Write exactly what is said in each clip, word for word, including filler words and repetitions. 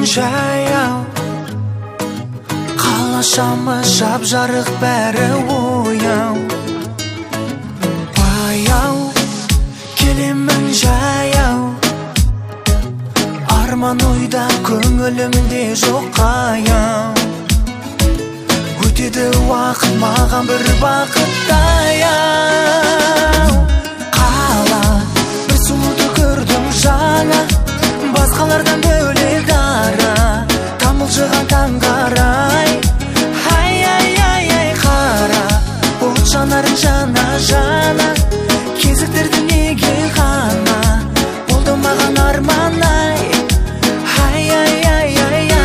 жаяу, қала шамы жап жарық бәрі ояу. Баяу келемін жаяу, арман ойда көңілімде жоқ қаяу. Өтеді уақыт маған бір бақыттаяу. Қала бір сұлуды көрдім жаңа, басқалардан бөлек дара, тамылжыған таң қарай. Ай, ай, ай, ай, қара, от жанарын жана жана, кезіктірді неге ғана, болды маған арман ай. Ай, ай, ай, ай, ай.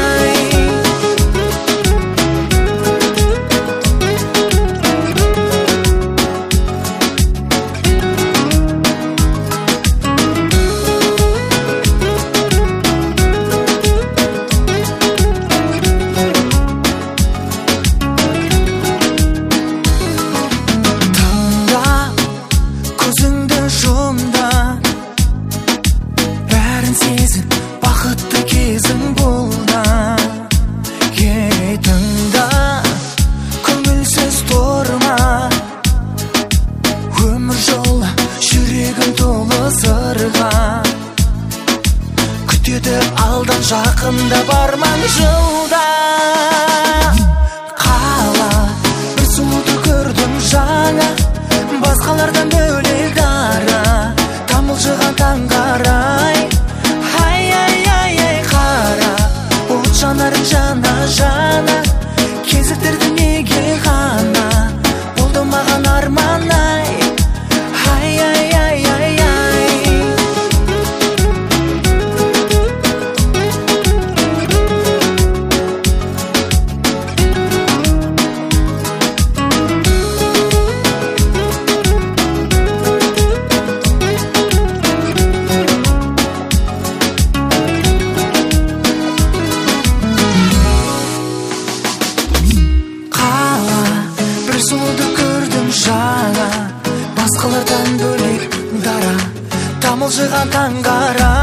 Алдан жақында барман жылда. Қала бір сұлуды көрдім жаңа, басқалардан бөлек дара, тамылжыған таң қарай. Ай, ай, ай, ай, қара, от жанарын жана жана, кезіктірді неге ғана, болды маған арман ай. Ай, ай, ай, ай, ай. Сұлуды көрдім жаңа, басқалардан бөлек дара, тамылжыған таң қарай.